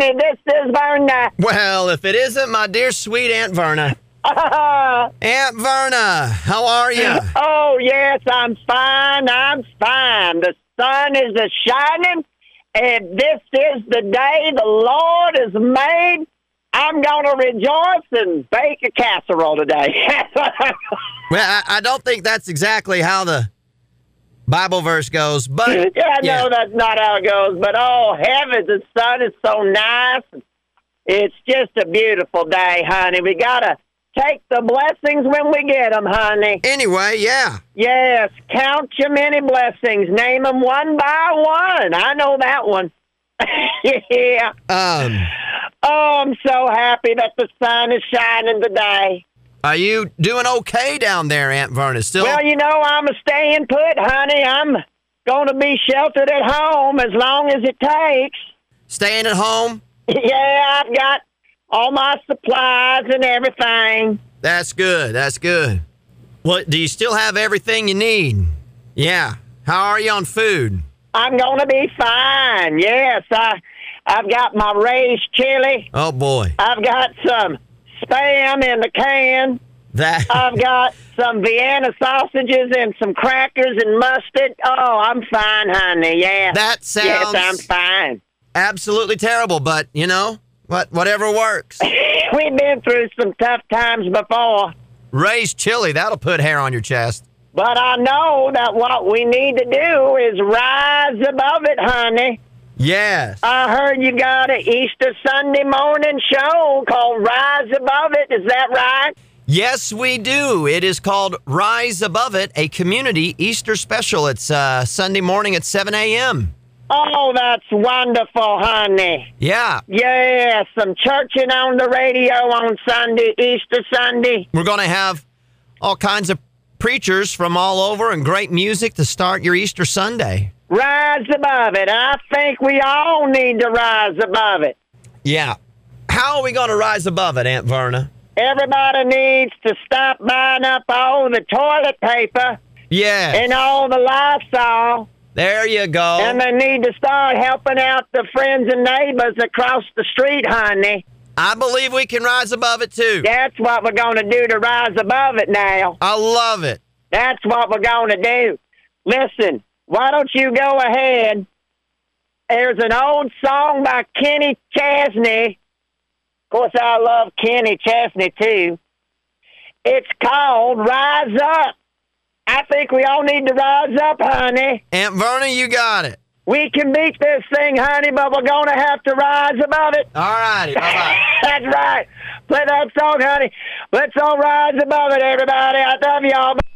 honey. This is Verna. Well, if it isn't my dear sweet Aunt Verna. Aunt Verna, how are you? Oh, yes, I'm fine. I'm fine. The sun is a-shining, and this is the day the Lord has made. I'm going to rejoice and bake a casserole today. Well, I don't think that's exactly how the Bible verse goes, but... Yeah, I know that's not how it goes, but oh, heavens, the sun is so nice. It's just a beautiful day, honey. We got to take the blessings when we get them, honey. Anyway, yeah. Yes, count your many blessings. Name them one by one. I know that one. Yeah. Oh, I'm so happy that the sun is shining today. Are you doing okay down there, Aunt Verna? Still? Well, you know, I'm a staying put, honey. I'm going to be sheltered at home as long as it takes. Staying at home? Yeah, I've got all my supplies and everything. That's good. That's good. What, do you still have everything you need? Yeah. How are you on food? I'm going to be fine. Yes, I've got my raised chili. Oh, boy. I've got some Spam in the can. I've got some Vienna sausages and some crackers and mustard. Oh, I'm fine, honey. Yeah. That sounds... Yes, I'm fine. Absolutely terrible, but, you know, whatever works. We've been through some tough times before. Raised chili, that'll put hair on your chest. But I know that what we need to do is rise above it, honey. Yes. I heard you got an Easter Sunday morning show called Rise Above It. Is that right? Yes, we do. It is called Rise Above It, a community Easter special. It's Sunday morning at 7 a.m. Oh, that's wonderful, honey. Yeah. Yeah, some churching on the radio on Sunday, Easter Sunday. We're going to have all kinds of preachers from all over and great music to start your Easter Sunday. Rise above it. I think we all need to rise above it. Yeah. How are we going to rise above it, Aunt Verna? Everybody needs to stop buying up all the toilet paper. Yes. And all the Lysol. There you go. And they need to start helping out the friends and neighbors across the street, honey. I believe we can rise above it, too. That's what we're going to do to rise above it now. I love it. That's what we're going to do. Listen, why don't you go ahead? There's an old song by Kenny Chesney. Of course, I love Kenny Chesney, too. It's called Rise Up. I think we all need to rise up, honey. Aunt Verna, you got it. We can beat this thing, honey, but we're going to have to rise above it. All righty. Bye-bye. That's right. Play that song, honey. Let's all rise above it, everybody. I love y'all.